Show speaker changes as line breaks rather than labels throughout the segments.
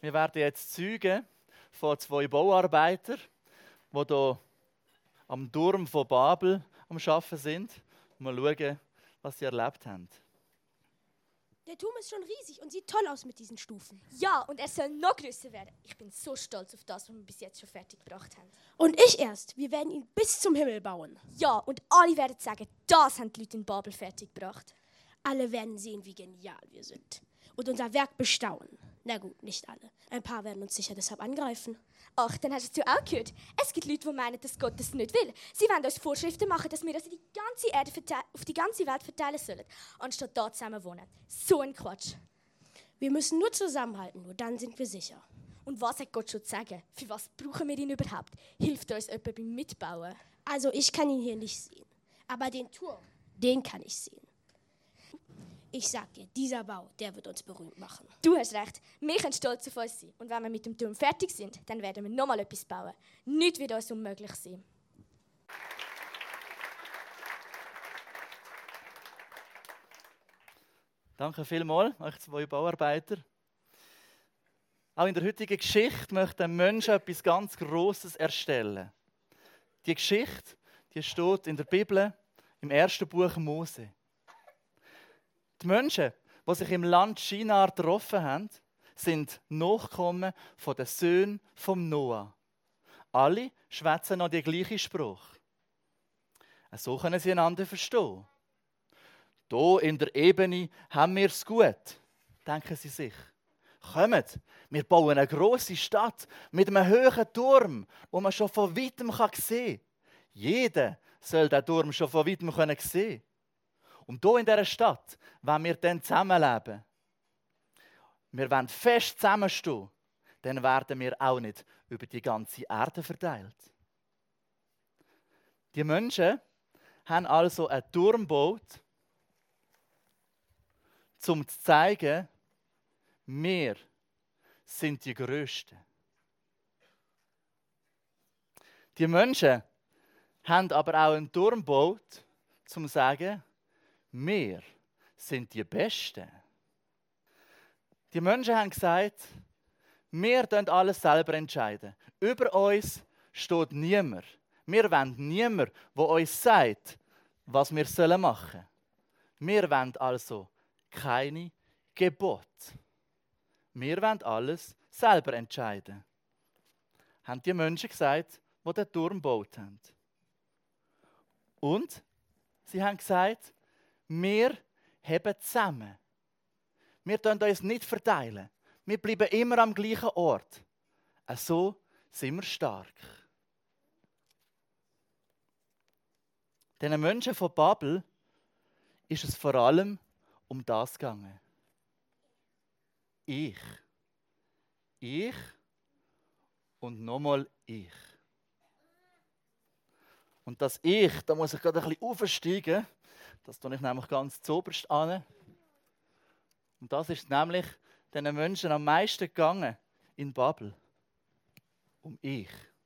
Wir werden jetzt Zeugen von 2 Bauarbeitern, die hier am Turm von Babel am Arbeiten sind. Mal schauen, was sie erlebt haben.
Der Turm ist schon riesig und sieht toll aus mit diesen Stufen.
Ja, und er soll noch größer werden. Ich bin so stolz auf das, was wir bis jetzt schon fertig gebracht haben.
Und ich erst. Wir werden ihn bis zum Himmel bauen.
Ja, und alle werden sagen, das haben die Leute in Babel fertig gebracht.
Alle werden sehen, wie genial wir sind. Und unser Werk bestaunen. Na gut, nicht alle. Ein paar werden uns sicher deshalb angreifen.
Ach, dann hast du auch gehört. Es gibt Leute, die meinen, dass Gott das nicht will. Sie wollen uns Vorschriften machen, dass wir das in die ganze Erde auf die ganze Welt verteilen sollen, anstatt da zusammen wohnen. So ein Quatsch.
Wir müssen nur zusammenhalten, nur dann sind wir sicher.
Und was hat Gott schon zu sagen? Für was brauchen wir ihn überhaupt? Hilft uns jemand beim Mitbauen?
Also ich kann ihn hier nicht sehen. Aber den Turm, den kann ich sehen. Ich sag dir, dieser Bau, der wird uns berühmt machen.
Du hast recht, wir können stolz auf uns sein. Und wenn wir mit dem Turm fertig sind, dann werden wir nochmal etwas bauen. Nichts wird uns unmöglich sein.
Danke vielmals, euch 2 Bauarbeiter. Auch in der heutigen Geschichte möchte ein Mensch etwas ganz Grosses erstellen. Die Geschichte, die steht in der Bibel im 1. Buch Mose. Die Menschen, die sich im Land Shinar getroffen haben, sind Nachkommen von den Söhnen von Noah. Alle schwätzen noch die gleiche Sprache. So können sie einander verstehen. Hier in der Ebene haben wir es gut, denken sie sich. Kommt, wir bauen eine grosse Stadt mit einem hohen Turm, wo man schon von weitem sehen kann. Jeder soll den Turm schon von weitem sehen können. Und hier in dieser Stadt wollen wir dann zusammenleben. Wir wollen fest zusammenstehen. Dann werden wir auch nicht über die ganze Erde verteilt. Die Menschen haben also einen Turm gebaut, um zu zeigen, wir sind die Größten. Die Menschen haben aber auch einen Turm gebaut, um zu sagen, wir sind die Besten. Die Menschen haben gesagt, wir entscheiden alles selber entscheiden. Über uns steht niemand. Wir wollen niemand, der uns sagt, was wir machen sollen. Wir wollen also keine Gebote. Wir wollen alles selber entscheiden. Haben die Menschen gesagt, die den Turm gebaut haben. Und sie haben gesagt, wir haben zusammen. Wir verteilen uns nicht verteilen. Wir bleiben immer am gleichen Ort. So sind wir stark. Den Menschen von Babel ist es vor allem um das gegangen. Ich und nochmal ich. Und das Ich, da muss ich gerade ein bisschen aufsteigen. Das tue ich nämlich ganz zuoberst an. Und das ist nämlich den Menschen am meisten gegangen in Babel. Um ich.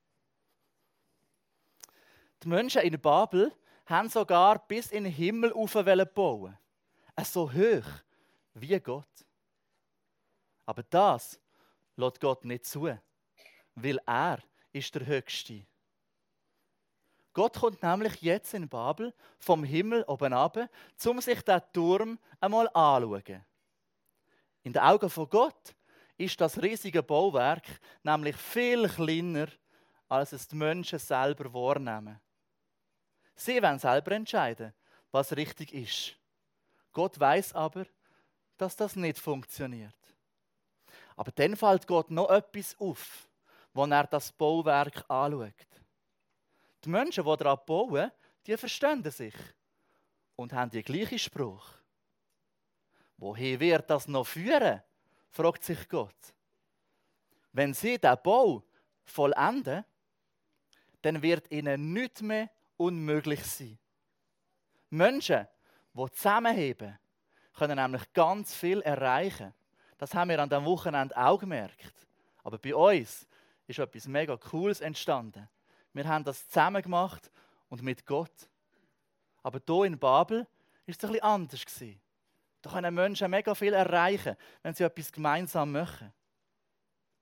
Die Menschen in Babel haben sogar bis in den Himmel bauen. So hoch wie Gott. Aber das lässt Gott nicht zu, weil er ist der Höchste. Gott kommt nämlich jetzt in Babel vom Himmel oben runter, um sich den Turm einmal anzuschauen. In den Augen von Gott ist das riesige Bauwerk nämlich viel kleiner, als es die Menschen selber wahrnehmen. Sie wollen selber entscheiden, was richtig ist. Gott weiß aber, dass das nicht funktioniert. Aber dann fällt Gott noch etwas auf, wenn er das Bauwerk anschaut. Die Menschen, die daran bauen, die verstehen sich und haben die gleiche Sprache. Wohin wird das noch führen? Fragt sich Gott. Wenn sie den Bau vollenden, dann wird ihnen nichts mehr unmöglich sein. Menschen, die zusammenheben, können nämlich ganz viel erreichen. Das haben wir an diesem Wochenende auch gemerkt. Aber bei uns ist etwas mega Cooles entstanden. Wir haben das zusammen gemacht und mit Gott. Aber hier in Babel war es ein bisschen anders. Da können Menschen mega viel erreichen, wenn sie etwas gemeinsam machen.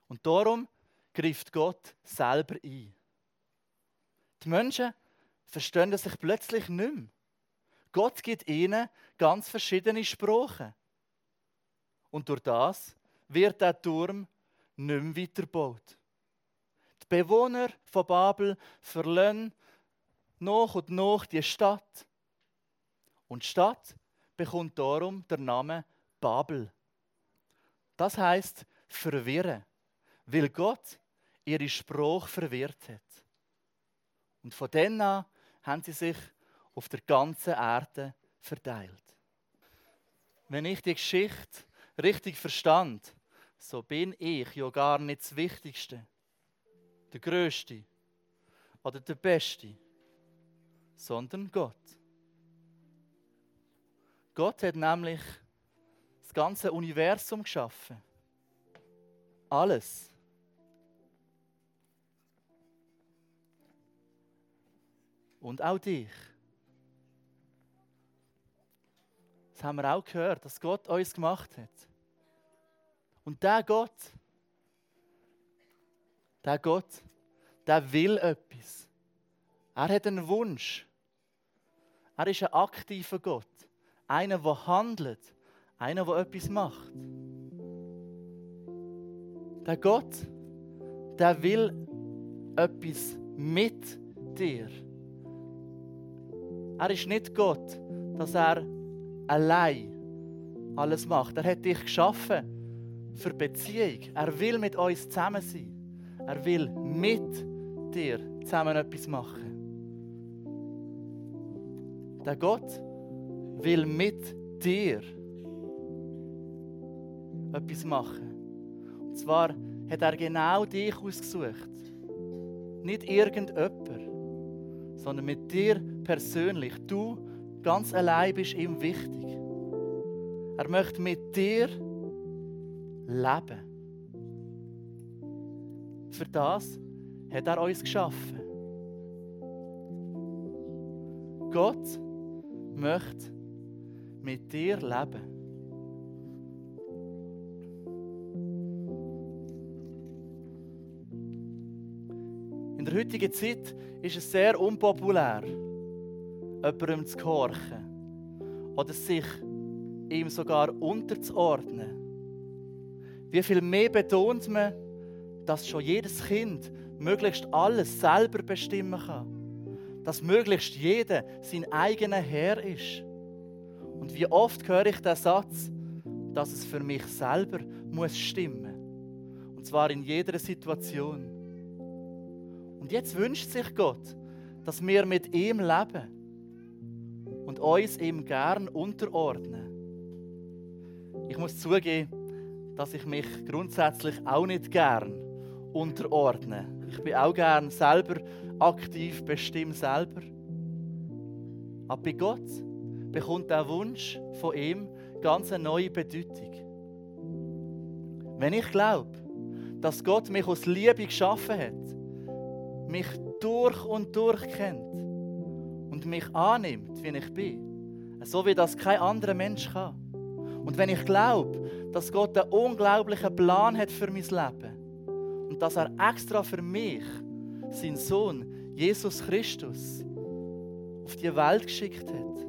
Und darum greift Gott selber ein. Die Menschen verstehen sich plötzlich nicht mehr. Gott gibt ihnen ganz verschiedene Sprachen. Und durch das wird der Turm nicht mehr weitergebaut. Die Bewohner von Babel verlassen nach und nach die Stadt. Und die Stadt bekommt darum den Namen Babel. Das heisst verwirren, weil Gott ihre Sprache verwirrt hat. Und von dann an haben sie sich auf der ganzen Erde verteilt. Wenn ich die Geschichte richtig verstand, so bin ich ja gar nicht das Wichtigste, der Größte oder der Beste, sondern Gott. Gott hat nämlich das ganze Universum geschaffen. Alles. Und auch dich. Das haben wir auch gehört, dass Gott uns gemacht hat. Und der Gott, der will etwas. Er hat einen Wunsch. Er ist ein aktiver Gott. Einer, der handelt. Einer, der etwas macht. Der Gott, der will etwas mit dir. Er ist nicht Gott, dass er allein alles macht. Er hat dich geschaffen für Beziehung. Er will mit uns zusammen sein. Er will mit dir zusammen etwas machen. Der Gott will mit dir etwas machen. Und zwar hat er genau dich ausgesucht. Nicht irgendjemand, sondern mit dir persönlich. Du ganz allein bist ihm wichtig. Er möchte mit dir leben. Für das hat er uns geschaffen. Gott möchte mit dir leben. In der heutigen Zeit ist es sehr unpopulär, jemandem zu gehorchen oder sich ihm sogar unterzuordnen. Wie viel mehr betont man, dass schon jedes Kind möglichst alles selber bestimmen kann. Dass möglichst jeder sein eigener Herr ist. Und wie oft höre ich den Satz, dass es für mich selber muss stimmen. Und zwar in jeder Situation. Und jetzt wünscht sich Gott, dass wir mit ihm leben und uns ihm gern unterordnen. Ich muss zugeben, dass ich mich grundsätzlich auch nicht gern unterordne. Ich bin auch gern selber aktiv, bestimme selber. Aber bei Gott bekommt der Wunsch von ihm ganz eine neue Bedeutung. Wenn ich glaube, dass Gott mich aus Liebe geschaffen hat, mich durch und durch kennt und mich annimmt, wie ich bin, so wie das kein anderer Mensch kann. Und wenn ich glaube, dass Gott einen unglaublichen Plan hat für mein Leben und dass er extra für mich seinen Sohn Jesus Christus auf die Welt geschickt hat,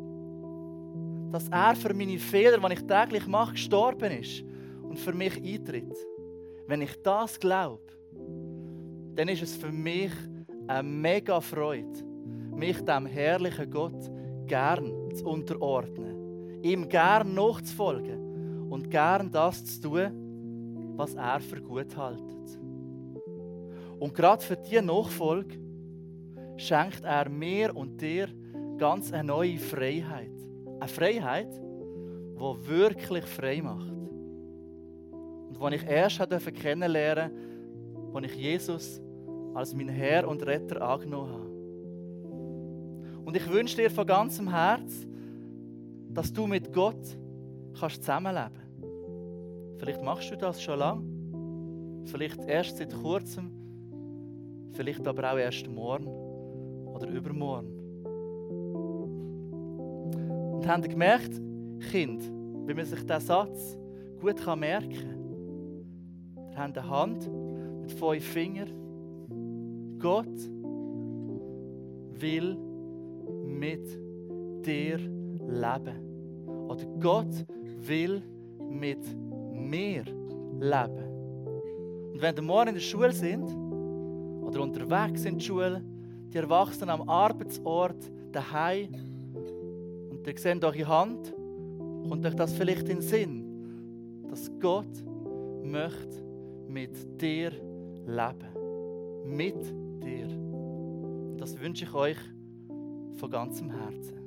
dass er für meine Fehler, die ich täglich mache, gestorben ist und für mich eintritt. Wenn ich das glaube, dann ist es für mich eine mega Freude, mich dem herrlichen Gott gern zu unterordnen, ihm gern nachzufolgen und gern das zu tun, was er für gut hält. Und gerade für diese Nachfolge schenkt er mir und dir ganz eine neue Freiheit. Eine Freiheit, die wirklich frei macht. Und die ich erst kennenlernen durfte, als ich Jesus als mein Herr und Retter angenommen habe. Und ich wünsche dir von ganzem Herz, dass du mit Gott zusammenleben kannst. Vielleicht machst du das schon lange, vielleicht erst seit kurzem, vielleicht aber auch erst morgen oder übermorgen. Und habt ihr gemerkt, Kind, wie man sich diesen Satz gut merken kann? habt eine Hand mit 5 Fingern. Gott will mit dir leben. Oder Gott will mit mir leben. Und wenn ihr morgen in der Schule sind oder unterwegs in der Schule, die Erwachsenen am Arbeitsort, daheim, und ihr seht eure Hand, kommt euch das vielleicht in den Sinn, dass Gott möchte mit dir leben. Mit dir. Das wünsche ich euch von ganzem Herzen.